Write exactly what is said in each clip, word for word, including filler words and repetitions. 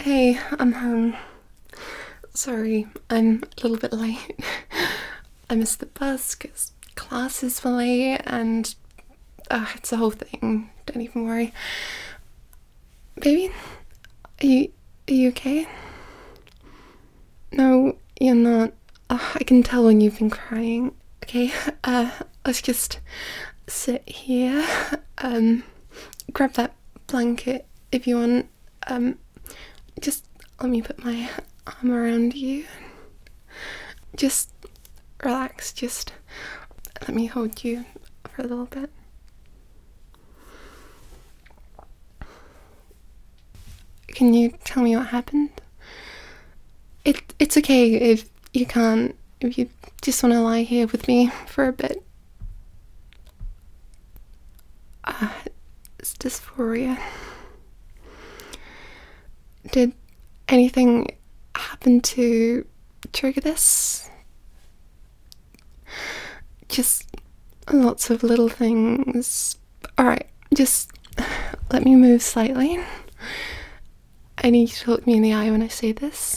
Hey, I'm home. Sorry, I'm a little bit late. I missed the bus because classes were late and uh, it's a whole thing. Don't even worry. Baby, are you, are you okay? No, you're not. Uh, I can tell when you've been crying. Okay, uh, let's just sit here. Um, grab that blanket if you want. Um, just let me put my arm around you. Just relax, just let me hold you for a little bit. Can you tell me what happened? It it's okay if you can't, if you just want to lie here with me for a bit. Uh, it's dysphoria. Did anything happen to trigger this? Just lots of little things. Alright, just let me move slightly. I need you to look me in the eye when I say this.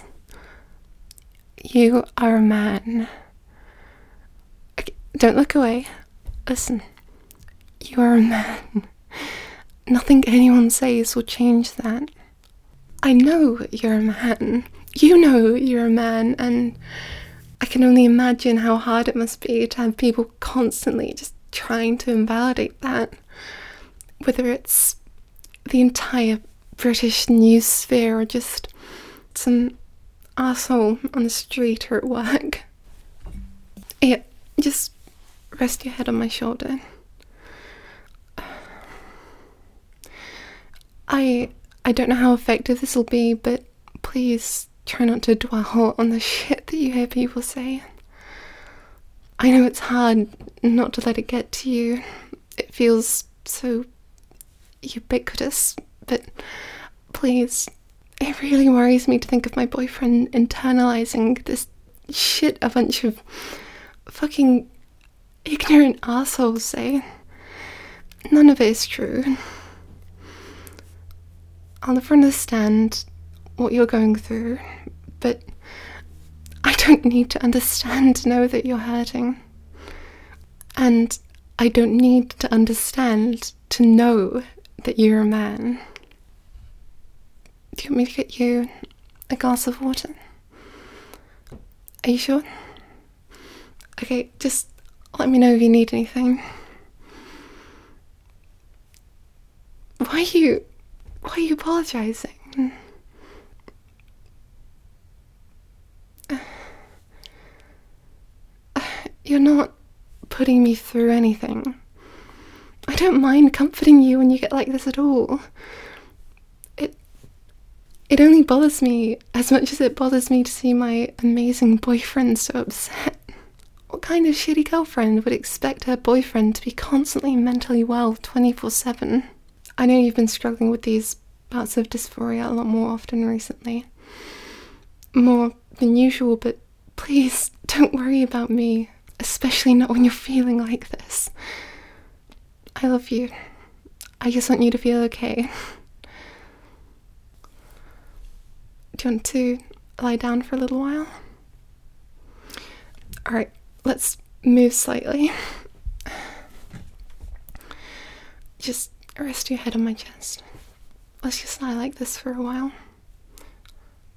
You are a man. Okay, don't look away. Listen. You are a man. Nothing anyone says will change that. I know you're a man. You know you're a man, and I can only imagine how hard it must be to have people constantly just trying to invalidate that. Whether it's the entire British news sphere or just some asshole on the street or at work. Yeah, just rest your head on my shoulder. I I don't know how effective this will be, but please try not to dwell on the shit that you hear people say. I know it's hard not to let it get to you. It feels so ubiquitous, but please, it really worries me to think of my boyfriend internalizing this shit a bunch of fucking ignorant assholes say. None of it is true. I'll never understand what you're going through, but I don't need to understand to know that you're hurting. And I don't need to understand to know that you're a man. Do you want me to get you a glass of water? Are you sure? Okay, just let me know if you need anything. Why are you... Why are you apologising? You're not putting me through anything. I don't mind comforting you when you get like this at all. It it only bothers me as much as it bothers me to see my amazing boyfriend so upset. What kind of shitty girlfriend would expect her boyfriend to be constantly mentally well twenty-four seven? I know you've been struggling with these bouts of dysphoria a lot more often recently. More than usual, but please don't worry about me, especially not when you're feeling like this. I love you. I just want you to feel okay. Do you want to lie down for a little while? Alright, let's move slightly. Just rest your head on my chest. Let's just lie like this for a while.